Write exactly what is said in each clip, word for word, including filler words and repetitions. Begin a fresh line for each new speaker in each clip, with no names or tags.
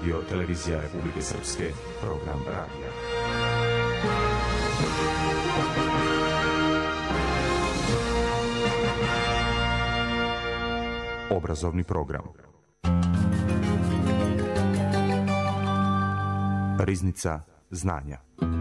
Radio Televizija Republike Srpske, program radija. Obrazovni program. Riznica znanja.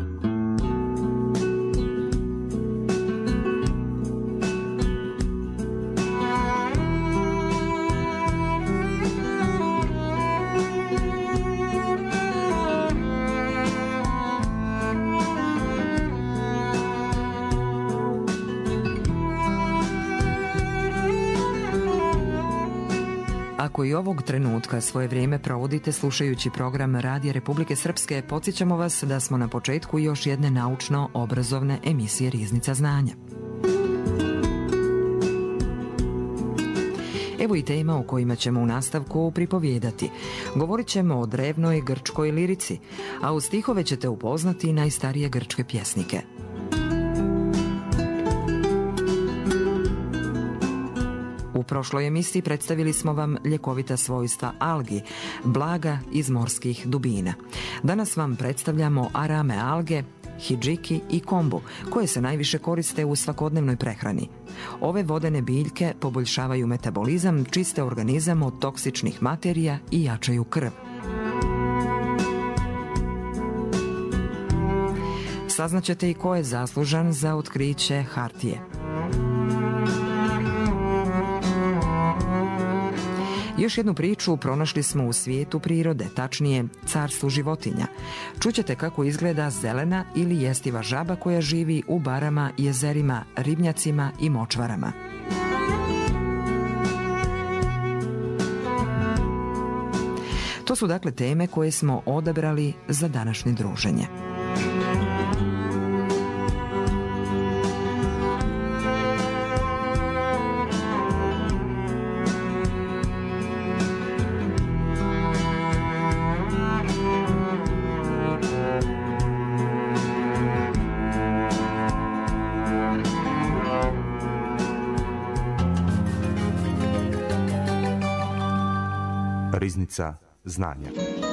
Ako i ovog trenutka svoje vrijeme provodite slušajući program Radija Republike Srpske, podsjećamo vas da smo na početku još jedne naučno-obrazovne emisije Riznica znanja. Evo i tema o kojima ćemo u nastavku pripovijedati. Govorit ćemo o drevnoj grčkoj lirici, a uz stihove ćete upoznati najstarije grčke pjesnike. U prošloj emisiji predstavili smo vam ljekovita svojstva algi, blaga iz morskih dubina. Danas vam predstavljamo arame alge, hidžiki i kombu, koje se najviše koriste u svakodnevnoj prehrani. Ove vodene biljke poboljšavaju metabolizam, čiste organizam od toksičnih materija i jačaju krv. Saznaćete i ko je zaslužan za otkriće hartije. Još jednu priču pronašli smo u svijetu prirode, tačnije carstvu životinja. Čućete kako izgleda zelena ili jestiva žaba koja živi u barama, jezerima, ribnjacima i močvarama. To su dakle teme koje smo odabrali za današnje druženje.
Riznica znanja.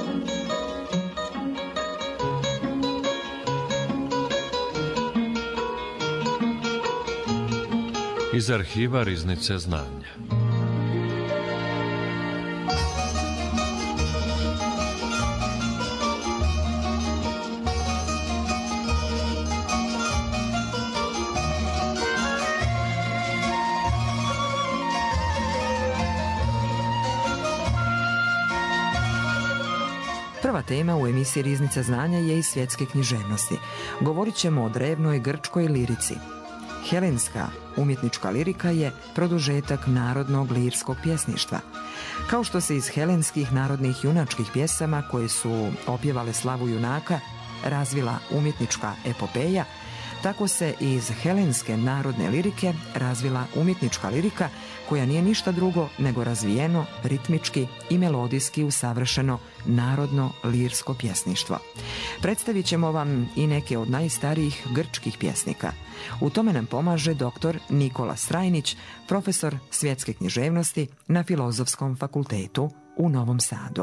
Iz arhiva Riznice znanja.
Prva tema u emisiji Riznica znanja je iz svjetske književnosti. Govorit ćemo o drevnoj grčkoj lirici. Helenska umjetnička lirika je produžetak narodnog lirskog pjesništva. Kao što se iz helenskih narodnih junačkih pjesama koje su opjevale slavu junaka razvila umjetnička epopeja, tako se iz helenske narodne lirike razvila umjetnička lirika koja nije ništa drugo nego razvijeno, ritmički i melodijski usavršeno narodno lirsko pjesništvo. Predstavit ćemo vam i neke od najstarijih grčkih pjesnika. U tome nam pomaže doktor Nikola Strajnić, profesor svjetske književnosti na Filozofskom fakultetu u Novom Sadu.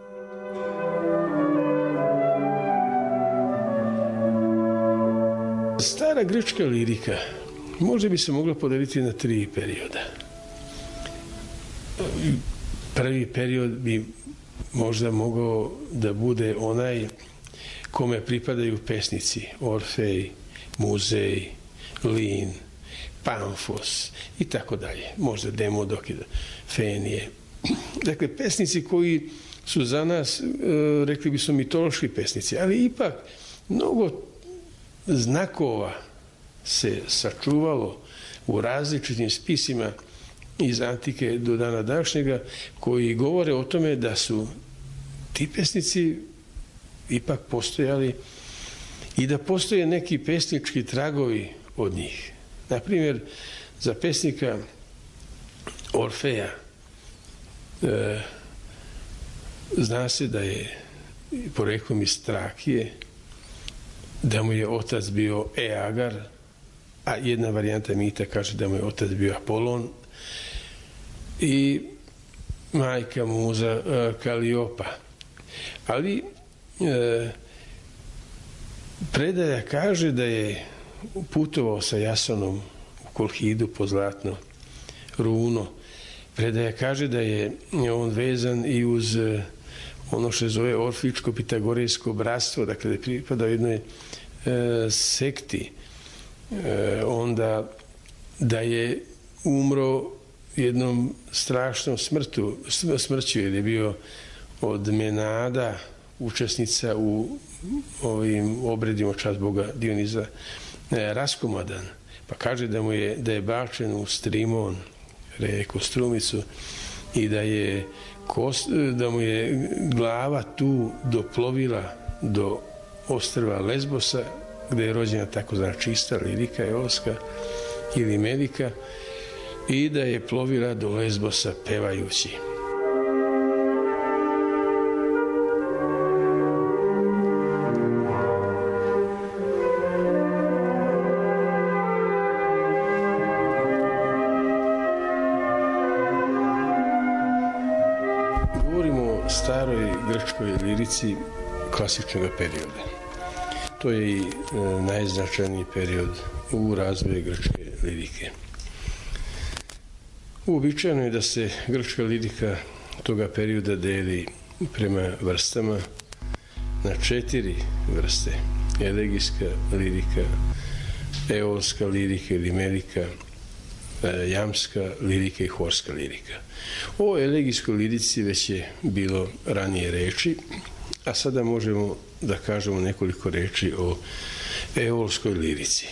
Stara grčka lirika možda bi se mogla podeliti na tri perioda. Prvi period bi možda mogao da bude onaj kome pripadaju pesnici Orfej, Muzej, Lin, Pamfos i tako dalje. Možda Demodok, Fenije. Dakle, pesnici koji su za nas, rekli bi su mitološki pesnici, ali ipak mnogo znakova se sačuvalo u različitim spisima iz antike do dana današnjega koji govore o tome da su ti pesnici ipak postojali i da postoje neki pesnički tragovi od njih. Naprimjer, za pesnika Orfeja e, zna se da je poreklom iz Trakije, da mu je otac bio Eagar, a jedna varijanta mita kaže da mu je otac bio Apolon i majka muza Kaliopa. Ali e, predaja kaže da je putovao sa Jasonom u Kolhidu po zlatno runo. Predaja kaže da je on vezan i uz ono što se zove Orfičko-Pitagorejsko bratstvo, dakle da je pripadao jednoj e, sekti. E, onda da je umro jednom strašnom smrtu, smrću, jer je bio od Menada učesnica u ovim obredima čast Boga Dioniza e, raskomadan. Pa kaže da mu je, da je bačen u Strimon, reku Strumicu, i da je kost, da mu je glava tu doplovila do ostrva Lesbosa, gde je rođena takozvana čista lirika eolska ili medika, i da je plovila do Lesbosa pevajući. Govorimo o staroj grčkoj lirici klasičnog perioda. To je i e, najznačajniji period u razvoju grčke lirike. Uobičajeno je da se grčka lirika toga perioda deli prema vrstama na četiri vrste. Elegijska lirika, eolska lirika ili melika, jamska lirika i horska lirika. O elegijskoj lirici već je bilo ranije reči, a sada možemo da kažemo nekoliko reči o eolskoj lirici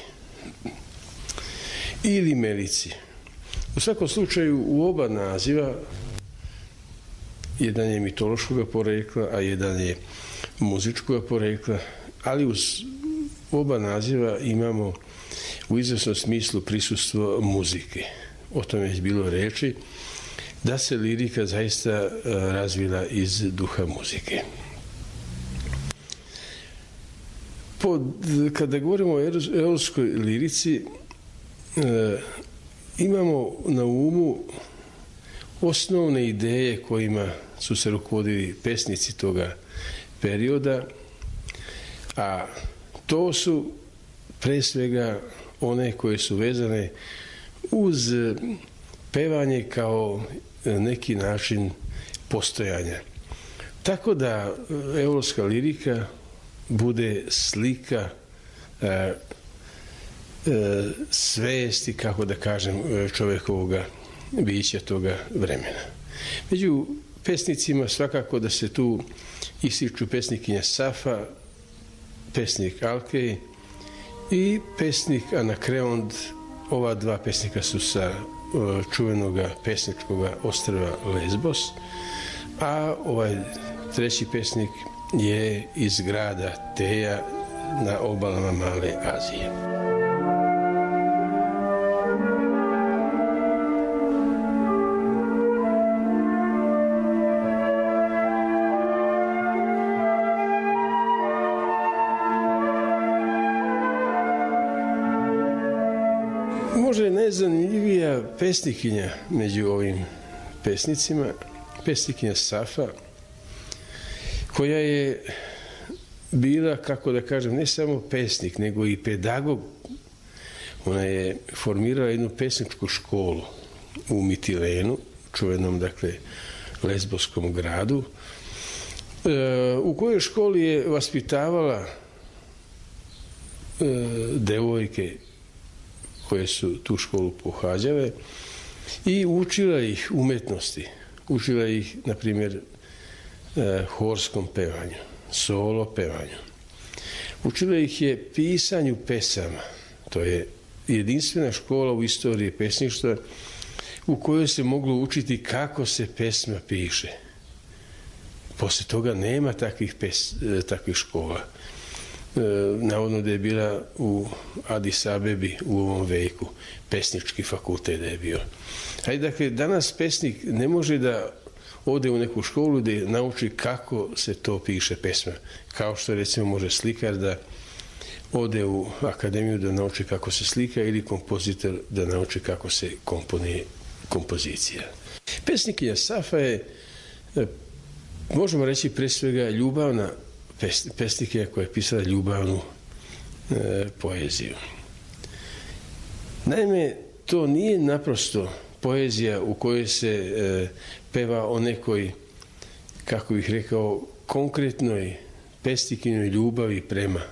ili melici. U svakom slučaju u oba naziva, jedan je mitološkog porekla, a jedan je muzičkog porekla, ali uz oba naziva imamo u izvesnom smislu prisustvo muzike. O tome je bilo reči da se lirika zaista razvila iz duha muzike. Pod, kada govorimo o eolskoj lirici, e, imamo na umu osnovne ideje kojima su se rukovodili pesnici toga perioda, a to su pre svega one koje su vezane uz pevanje kao neki način postojanja. Tako da eolska lirika bude slika e, e, svesti, kako da kažem, čovekovoga bića toga vremena. Među pesnicima svakako da se tu ističu pesnikinja Safa, pesnik Alkej i pesnik Anakreond. Ova dva pesnika su sa čuvenog pesničkog ostrva Lesbos, a ovaj treći pesnik je iz grada Teja na obalama Male Azije. Možda najzanimljivija pesnikinja među ovim pesnicima, pesnikinja Safa, koja je bila, kako da kažem, ne samo pesnik, nego i pedagog. Ona je formirala jednu pesničku školu u Mitilenu, čuvenom, dakle, lesboskom gradu, u kojoj školi je vaspitavala devojke koje su tu školu pohađale i učila ih umetnosti. Učila ih, na primjer, horskom pevanju, solo pevanju. Učila ih je pisanju pesama. To je jedinstvena škola u istoriji pesništva u kojoj se moglo učiti kako se pesma piše. Posle toga nema takvih, pes, takvih škola. E, navodno da je bila u Adis Abebi u ovom veku, pesnički fakultet da je bio. Ali dakle, danas pesnik ne može da ode u neku školu da nauči kako se to piše pesma. Kao što recimo može slikar da ode u akademiju da nauči kako se slika ili kompozitor da nauči kako se komponuje kompozicija. Pesnikinja Safa je možemo reći pre svega ljubavna pesnikinja koja je pisala ljubavnu e, poeziju. Naime, to nije naprosto poezija u kojoj se e, peva o nekoj, kako bih rekao, konkretnoj pesnikinjoj ljubavi prema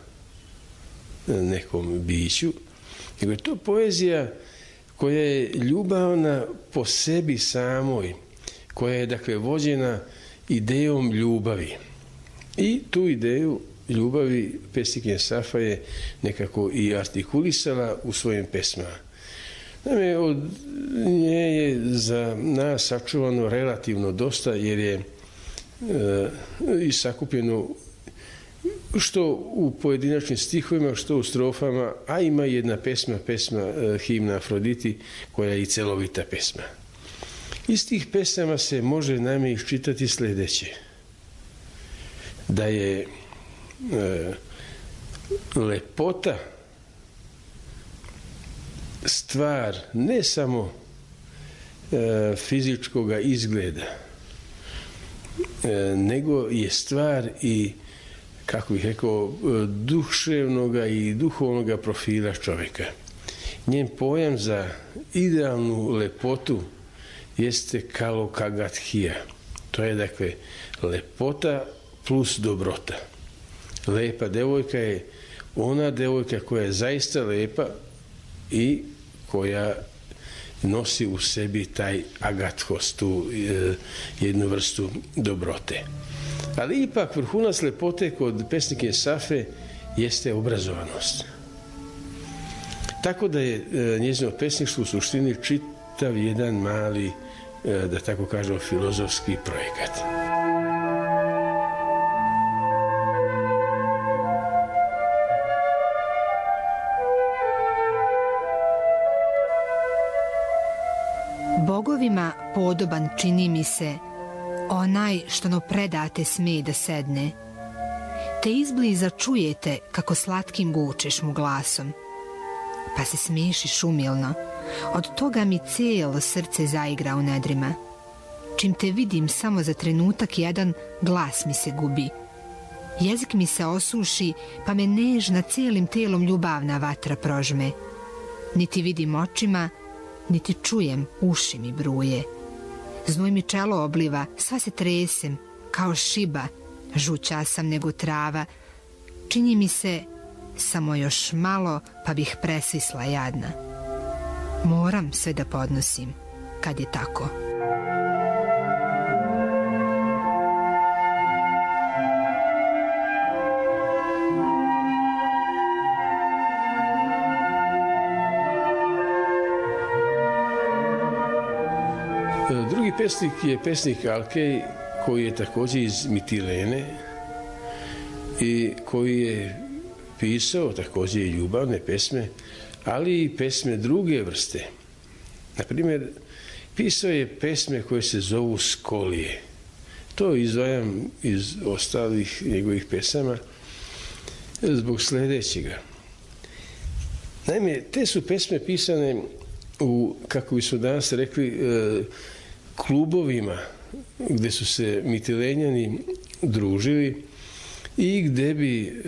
nekom biću, nego je to poezija koja je ljubavna po sebi samoj, koja je, dakle, vođena idejom ljubavi. I tu ideju ljubavi pesnikinja Safa je nekako i artikulisala u svojim pesmama. Naime, od nje je za nas sačuvano relativno dosta, jer je e, i sakupljeno što u pojedinačnim stihovima, što u strofama, a ima jedna pesma, pesma e, himna Afroditi, koja je i celovita pesma. Iz tih pesama se može naime iščitati sledeće. Da je e, lepota stvar ne samo e, fizičkog izgleda, e, nego je stvar i, kako bih rekao, duševnog i duhovnog profila čovjeka. Njen pojam za idealnu lepotu jeste kalokagathija. To je, dakle, lepota plus dobrota. Lepa devojka je ona devojka koja je zaista lepa i koja nosi u sebi taj agathos, tu e, jednu vrstu dobrote. Ali ipak vrhunac lepote kod pesnikinje Safe jeste obrazovanost. Tako da je e, njezino pesništvo u suštini čitav jedan mali, e, da tako kažemo, filozofski projekat.
Bogovima podoban čini mi se onaj što no predate sme da sedne. Te izbliza čujete kako slatkim gučeš mu glasom. Pa se smešiš umilno. Od toga mi cijelo srce zaigra u nedrima. Čim te vidim samo za trenutak jedan, glas mi se gubi. Jezik mi se osuši, pa me nežna cijelim telom ljubavna vatra prožme. Niti vidim očima, niti čujem, uši mi bruje. Znoj mi čelo obliva, sva se tresem, kao šiba, žuća sam nego trava. Čini mi se, samo još malo, pa bih presvisla jadna. Moram sve da podnosim, kad je tako.
Drugi pesnik je pesnik Alkej, koji je također iz Mitilene i koji je pisao također i ljubavne pesme, ali i pesme druge vrste. Naprimjer, pisao je pesme koje se zovu Skolije. To izdvajam iz ostalih njegovih pesama zbog sljedećega. Naime, te su pesme pisane u, kako bismo danas rekli, klubovima gdje su se Mitilenjani družili i gdje bi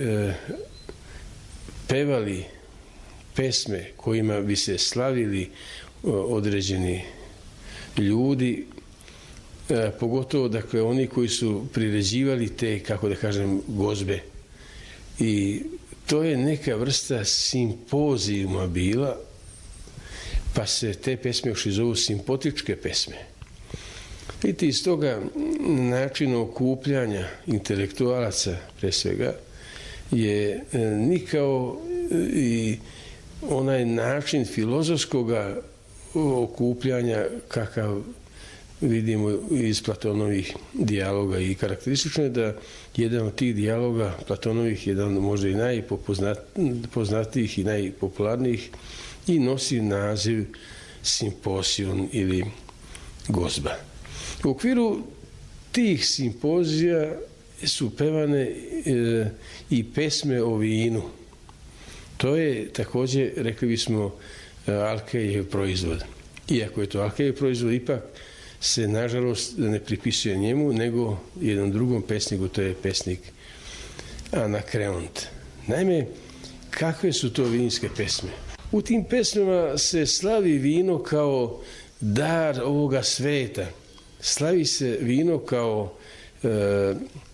pevali pesme kojima bi se slavili određeni ljudi, pogotovo, dakle, oni koji su priređivali te, kako da kažem, gozbe. I to je neka vrsta simpozijuma bila, pa se te pesme još i zovu simpotičke pesme. Vidite, iz toga načina okupljanja intelektualaca, pre svega, je nikao i onaj način filozofskog okupljanja kakav vidimo iz Platonovih dijaloga, i karakteristično je da jedan od tih dijaloga Platonovih, jedan možda i najpoznatijih i najpopularnijih, i nosi naziv simposion ili gozba. U okviru tih simpozija su pevane e, i pesme o vinu. To je također, rekli bismo, Alkejev proizvod. Iako je to Alkejev proizvod, ipak se nažalost ne pripisuje njemu, nego jednom drugom pesniku, to je pesnik Anakreont. Naime, kakve su to vinske pesme? U tim pesmama se slavi vino kao dar ovoga sveta. Slavi se vino kao e,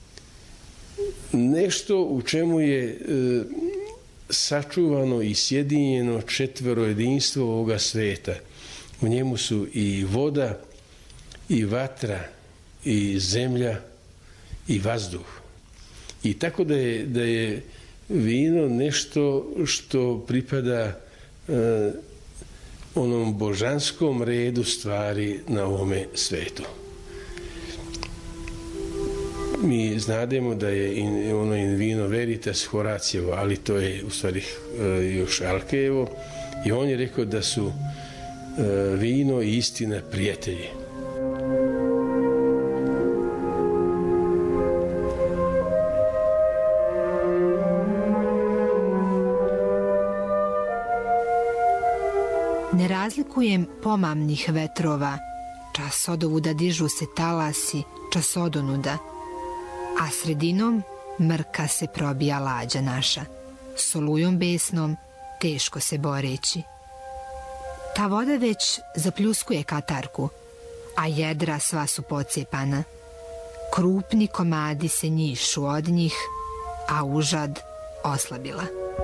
nešto u čemu je e, sačuvano i sjedinjeno četvero jedinstvo ovoga sveta. U njemu su i voda, i vatra, i zemlja, i vazduh. I tako da je, da je vino nešto što pripada e, onom božanskom redu stvari na ovome svetu. Mi znademo da je in, ono in vino veritas Horacijevo, ali to je u stvari e, još Alkejevo, i on je rekao da su e, vino i istina prijatelji.
Ne razlikujem pomamnih vetrova, čas odovuda dižu se talasi, čas odonuda, a sredinom mrka se probija lađa naša, solujom besnom, teško se boreći. Ta voda već zapljuskuje katarku, a jedra sva su pocijepana. Krupni komadi se njišu od njih, a užad oslabila.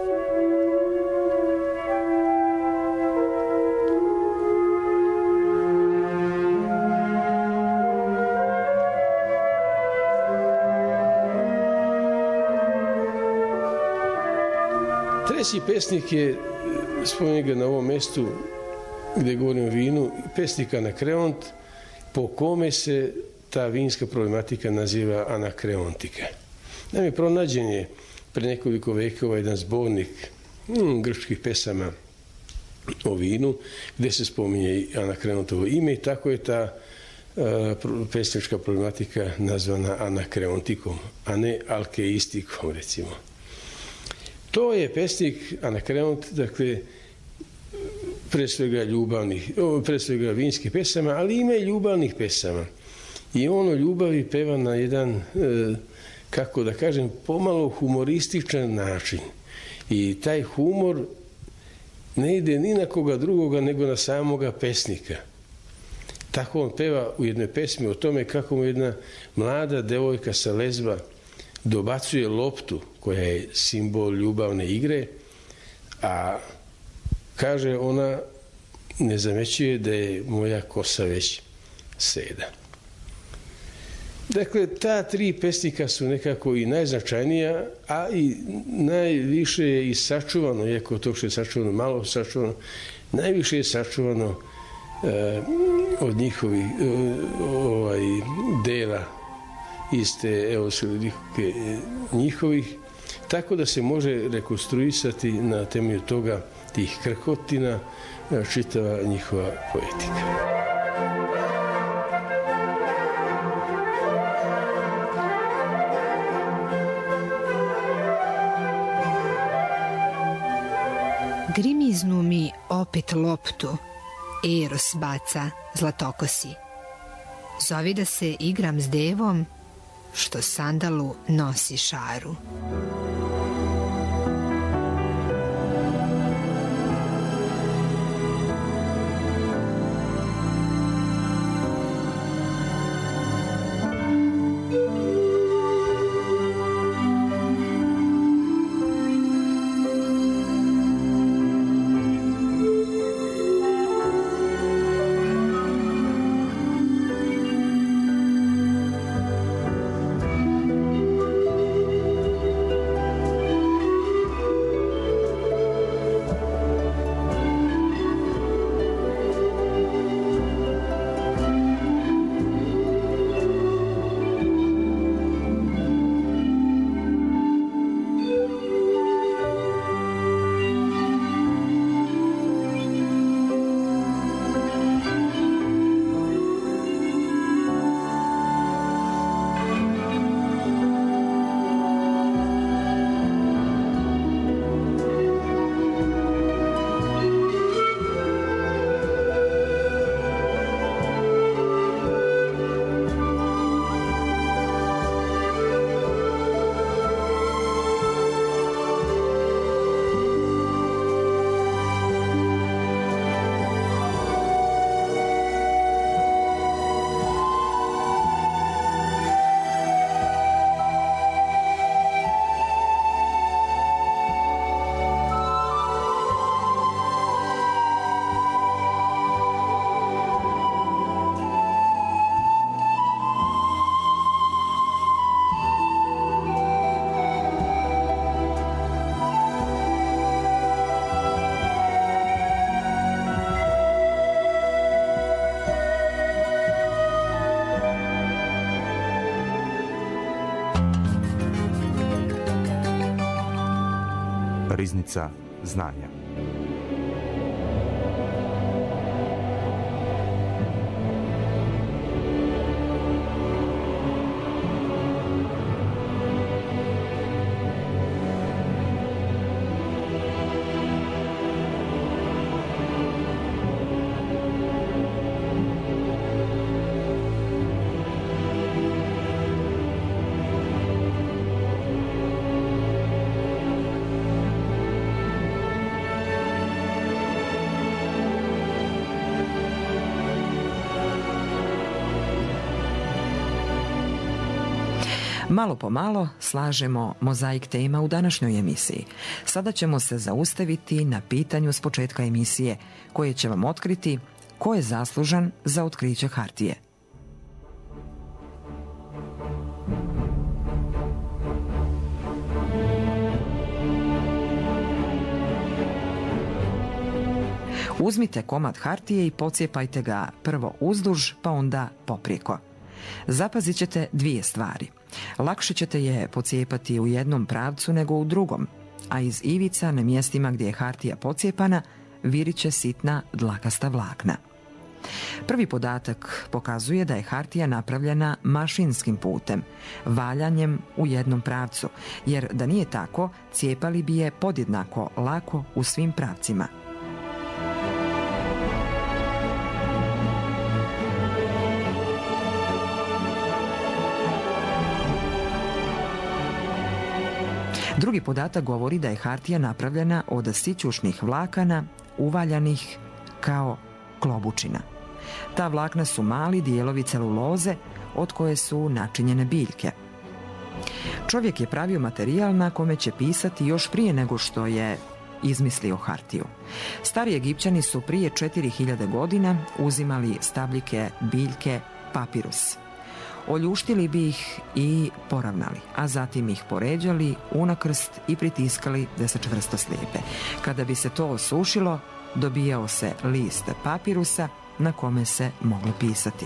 Treći pesnik je, spomenuo ga na ovom mestu gde govorim o vinu, pesnik Anakreont, po kome se ta vinska problematika naziva Anakreontika. Naime, pronađen je pre nekoliko vekova jedan zbornik hmm, grčkih pesama o vinu, gde se spominje i Anakreontovo ime, i tako je ta uh, pesnička problematika nazvana Anakreontikom, a ne alkeistikom, recimo. To je pesnik Anakreont, dakle, pre svega ljubavnih, pre svega vinskih pesama, ali ima i ljubavnih pesama. I on o ljubavi peva na jedan, kako da kažem, pomalo humorističan način. I taj humor ne ide ni na koga drugoga nego na samoga pesnika. Tako on peva u jednoj pesmi o tome kako mu jedna mlada devojka sa Lezba dobacuje loptu koja je simbol ljubavne igre, a kaže ona, ne zamećuje da je moja kosa već seda. Dakle, ta tri pesnika su nekako i najznačajnija, a i najviše je i sačuvano, iako to što je sačuvano, malo sačuvano, najviše je sačuvano e, od njihovih e, ovaj, dela iz te eosilike njihovih, tako da se može rekonstruisati na temelju toga, tih krhotina, čitava njihova poetika.
Grimiznu mi opet loptu, Eros baca zlatokosi. Zovi da se igram s devom, što sandalu nosi šaru.
Riznica znanja.
Malo po malo slažemo mozaik tema u današnjoj emisiji. Sada ćemo se zaustaviti na pitanju s početka emisije, koje će vam otkriti ko je zaslužan za otkriće hartije. Uzmite komad hartije i pocijepajte ga prvo uzduž, pa onda poprijeko. Zapazit ćete dvije stvari. Lakše ćete je pocijepati u jednom pravcu nego u drugom, a iz ivica na mjestima gdje je hartija pocijepana virit će sitna dlakasta vlakna. Prvi podatak pokazuje da je hartija napravljena mašinskim putem, valjanjem u jednom pravcu, jer da nije tako, cijepali bi je podjednako lako u svim pravcima. Drugi podatak govori da je hartija napravljena od sićušnih vlakana uvaljanih kao klobučina. Ta vlakna su mali dijelovi celuloze od koje su načinjene biljke. Čovjek je pravio materijal na kome će pisati još prije nego što je izmislio hartiju. Stari Egipćani su prije četiri hiljade godina uzimali stabljike biljke papirus. Oljuštili bi ih i poravnali, a zatim ih poređali unakrst i pritiskali da se čvrsto slijepe. Kada bi se to osušilo, dobijao se list papirusa na kome se moglo pisati.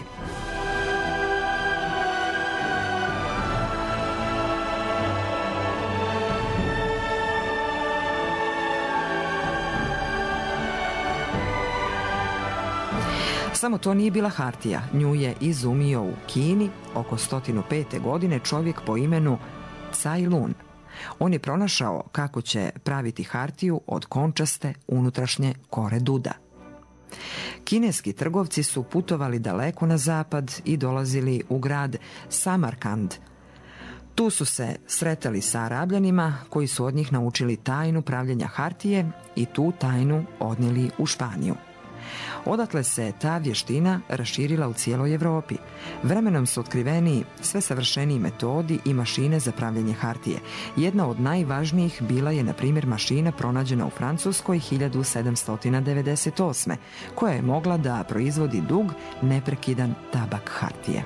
Samo to nije bila hartija. Nju je izumio u Kini oko sto pete godine čovjek po imenu Cai Lun. On je pronašao kako će praviti hartiju od končaste unutrašnje kore duda. Kineski trgovci su putovali daleko na zapad i dolazili u grad Samarkand. Tu su se sretali sa Arabljanima koji su od njih naučili tajnu pravljenja hartije i tu tajnu odnijeli u Španiju. Odatle se ta vještina raširila u cijeloj Europi. Vremenom su otkriveni sve savršeniji metodi i mašine za pravljenje hartije. Jedna od najvažnijih bila je, na primjer, mašina pronađena u Francuskoj hiljadu sedamsto devedeset osme koja je mogla da proizvodi dug, neprekidan tabak hartije.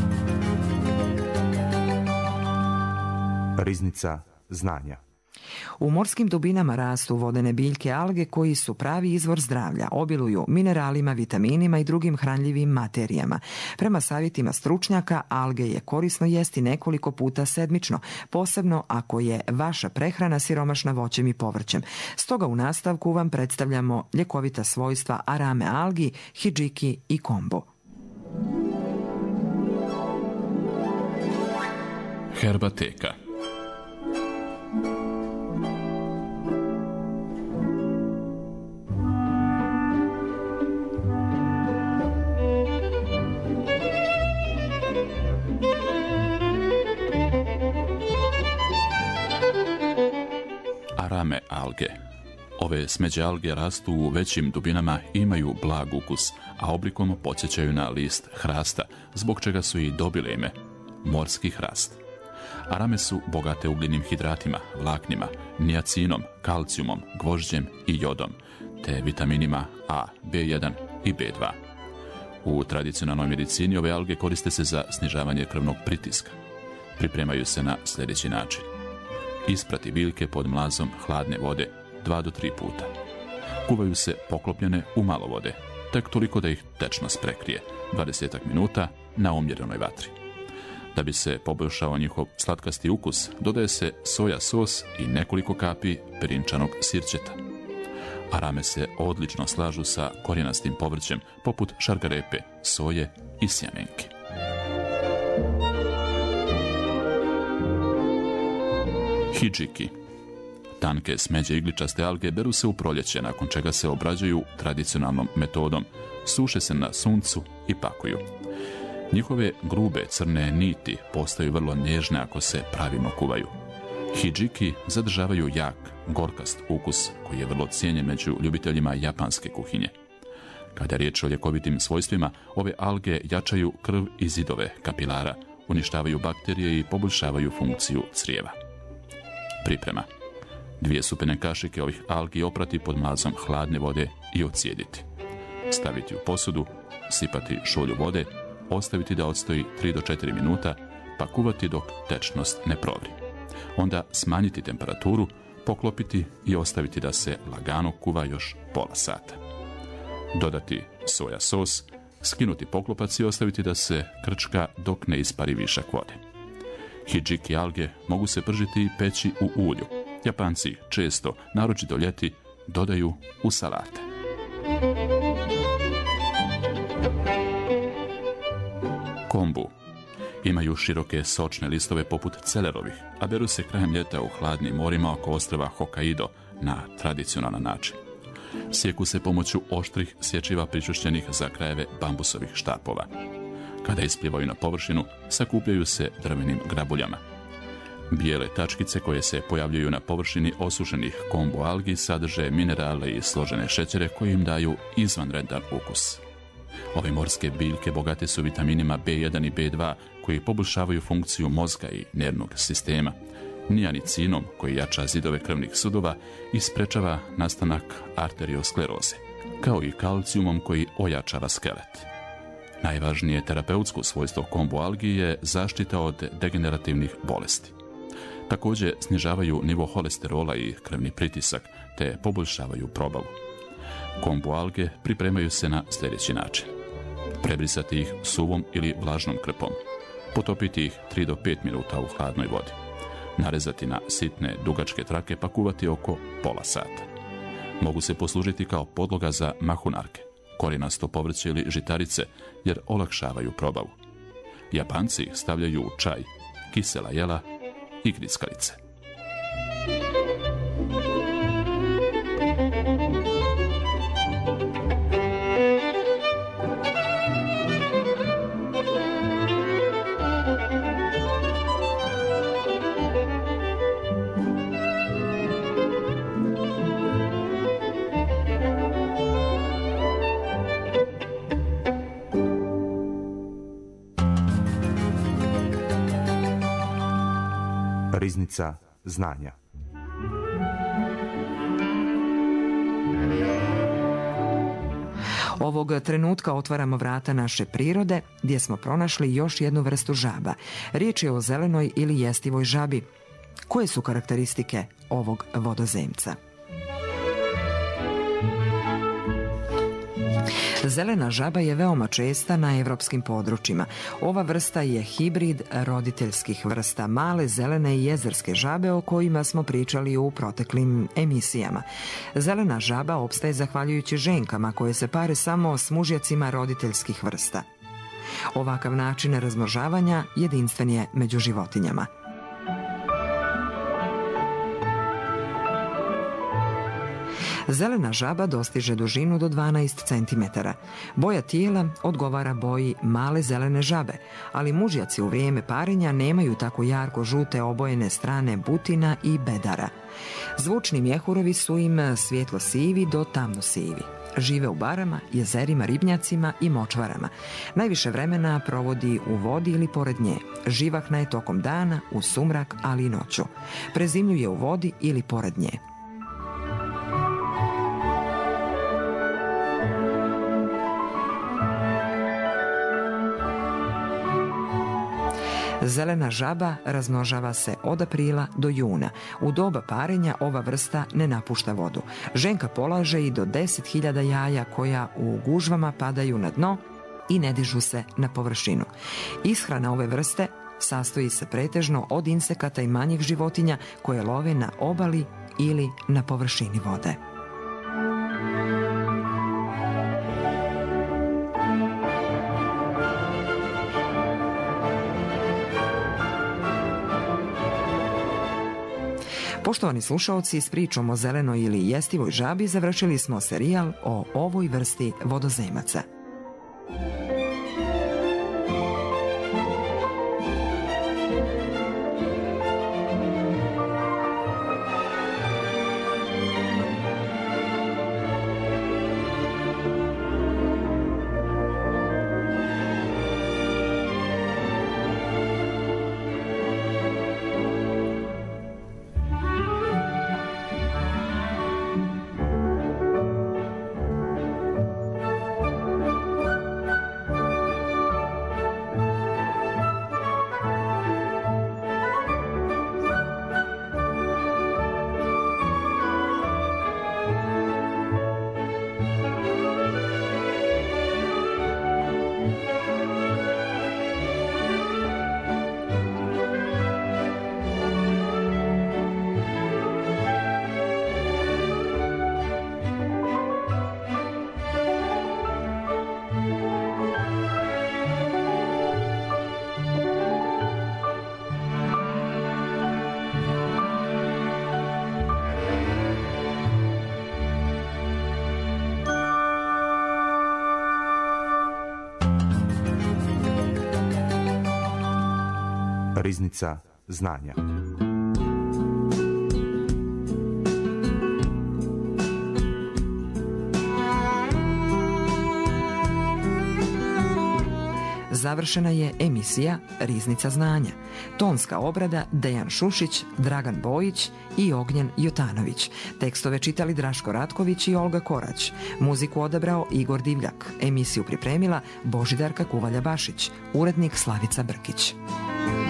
Riznica znanja.
U morskim dubinama rastu vodene biljke alge koji su pravi izvor zdravlja, obiluju mineralima, vitaminima i drugim hranljivim materijama. Prema savjetima stručnjaka, alge je korisno jesti nekoliko puta sedmično, posebno ako je vaša prehrana siromašna voćem i povrćem. Stoga u nastavku vam predstavljamo ljekovita svojstva arame algi, hidžiki i kombu.
Herbateka. Arame alge. Ove smeđe alge rastu u većim dubinama i imaju blag ukus, a oblikom podsjećaju na list hrasta, zbog čega su i dobile ime morski hrast. Arame su bogate ugljenim hidratima, vlaknima, niacinom, kalcijumom, gvožđem i jodom, te vitaminima A, be jedan i be dva. U tradicionalnoj medicini ove alge koriste se za snižavanje krvnog pritiska. Pripremaju se na sljedeći način. Isprati biljke pod mlazom hladne vode dva do tri puta. Kuvaju se poklopljene u malo vode, tek toliko da ih tečnost prekrije, dvadeset minuta na umjerenoj vatri. Da bi se poboljšao njihov slatkasti ukus, dodaje se soja sos i nekoliko kapi perinčanog sirćeta. Arame se odlično slažu sa korijenastim povrćem, poput šargarepe, soje i sjemenke. Hidžiki. Tanke smeđe igličaste alge beru se u proljeće, nakon čega se obrađuju tradicionalnom metodom, suše se na suncu i pakuju. Njihove grube crne niti postaju vrlo nježne ako se pravilno kuvaju. Hidžiki zadržavaju jak, gorkast ukus koji je vrlo cijenjen među ljubiteljima japanske kuhinje. Kada je riječ o ljekovitim svojstvima, ove alge jačaju krv i zidove kapilara, uništavaju bakterije i poboljšavaju funkciju crijeva. Priprema. Dvije supene kašike ovih algi oprati pod mlazom hladne vode i ocijediti. Staviti u posudu, sipati šolju vode, ostaviti da odstoji tri do četiri minuta, pa kuvati dok tečnost ne provri. Onda smanjiti temperaturu, poklopiti i ostaviti da se lagano kuva još pola sata. Dodati soja sos, skinuti poklopac i ostaviti da se krčka dok ne ispari višak vode. Hidžiki alge mogu se pržiti i peći u ulju. Japanci često, naročito ljeti, dodaju u salate. Kombu. Imaju široke sočne listove poput celerovih, a beru se krajem ljeta u hladnim morima oko ostrva Hokkaido na tradicionalan način. Sjeku se pomoću oštrih sječiva pričušćenih za krajeve bambusovih štapova. Kada isplivaju na površinu, sakupljaju se drvenim grabuljama. Bijele tačkice koje se pojavljuju na površini osušenih kombu algi sadrže minerale i složene šećere koji im daju izvanredan ukus. Ove morske biljke bogate su vitaminima be jedan i be dva koji poboljšavaju funkciju mozga i nervnog sistema, nianicinom koji jača zidove krvnih sudova i sprečava nastanak arterioskleroze, kao i kalcijumom koji ojačava skelet. Najvažnije terapeutsko svojstvo kombu algi je zaštita od degenerativnih bolesti. Također snižavaju nivo holesterola i krvni pritisak, te poboljšavaju probavu. Kombu alge pripremaju se na sljedeći način. Prebrisati ih suvom ili vlažnom krpom. Potopiti ih tri do pet minuta u hladnoj vodi. Narezati na sitne, dugačke trake pa kuvati oko pola sata. Mogu se poslužiti kao podloga za mahunarke, korijenasto povrće ili žitarice, jer olakšavaju probavu. Japanci stavljaju u čaj, kisela jela i grickalice.
Riznica znanja.
Ovog trenutka otvaramo vrata naše prirode gdje smo pronašli još jednu vrstu žaba. Riječ je o zelenoj ili jestivoj žabi Koje su karakteristike ovog vodozemca? Zelena žaba je veoma česta na evropskim područjima. Ova vrsta je hibrid roditeljskih vrsta male zelene i jezerske žabe o kojima smo pričali u proteklim emisijama. Zelena žaba opstaje zahvaljujući ženkama koje se pare samo s mužjacima roditeljskih vrsta. Ovakav način razmnožavanja jedinstven je među životinjama. Zelena žaba dostiže dužinu do dvanaest centimetara. Boja tijela odgovara boji male zelene žabe, ali mužjaci u vrijeme parenja nemaju tako jarko žute obojene strane butina i bedara. Zvučni mjehurovi su im svjetlo sivi do tamno sivi. Žive u barama, jezerima, ribnjacima i močvarama. Najviše vremena provodi u vodi ili pored nje. Živahna je tokom dana, u sumrak, ali i noću. Prezimljuje u vodi ili pored nje. Zelena žaba razmnožava se od aprila do juna. U doba parenja ova vrsta ne napušta vodu. Ženka polaže i do deset hiljada jaja koja u gužvama padaju na dno i ne dižu se na površinu. Ishrana ove vrste sastoji se pretežno od insekata i manjih životinja koje love na obali ili na površini vode. Poštovani slušaoci, s pričom o zelenoj ili jestivoj žabi završili smo serijal o ovoj vrsti vodozemaca.
Riznica znanja.
Završena je emisija Riznica znanja. Tonska obrada Dejan Šušić, Dragan Bojić i Ognjen Jotanović. Tekstove čitali Draško Ratković i Olga Korać. Muziku odabrao Igor Divljak. Emisiju pripremila Božidarka Kuvalja Bašić. Urednik Slavica Brkić.